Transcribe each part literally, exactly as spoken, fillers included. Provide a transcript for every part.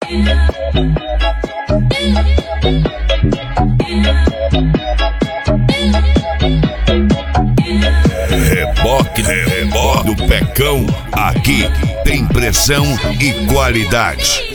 Reboque, reboque do Pecão, aqui tem pressão e qualidade.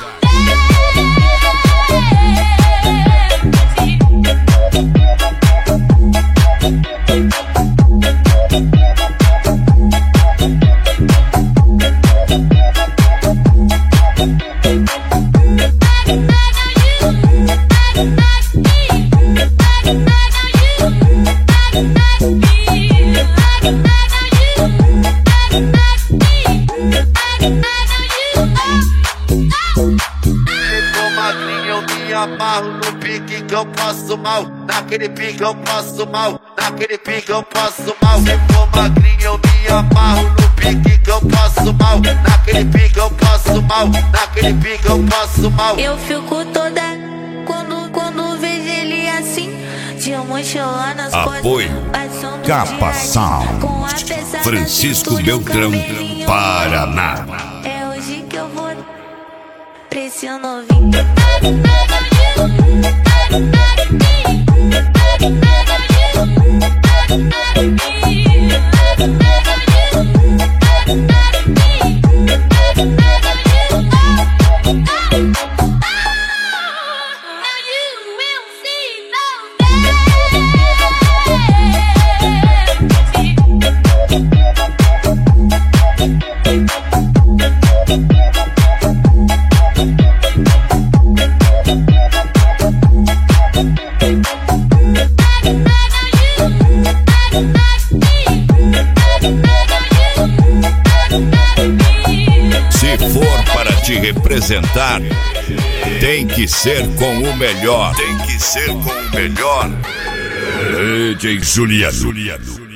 Amarro no pique que eu passo mal, naquele pique eu passo mal, naquele pique eu passo mal. Se for magrinho eu me amarro no pique que eu passo mal, naquele pique eu passo mal, naquele pique eu passo mal. Eu fico toda quando, quando vejo ele assim, de mochila nas costas. Apoio Capa Sound, Francisco Beltrão, Paraná. É hoje que eu vou pra esse novinho. Se for para te representar, tem que ser com o melhor. Tem que ser com o melhor. D J Juliano.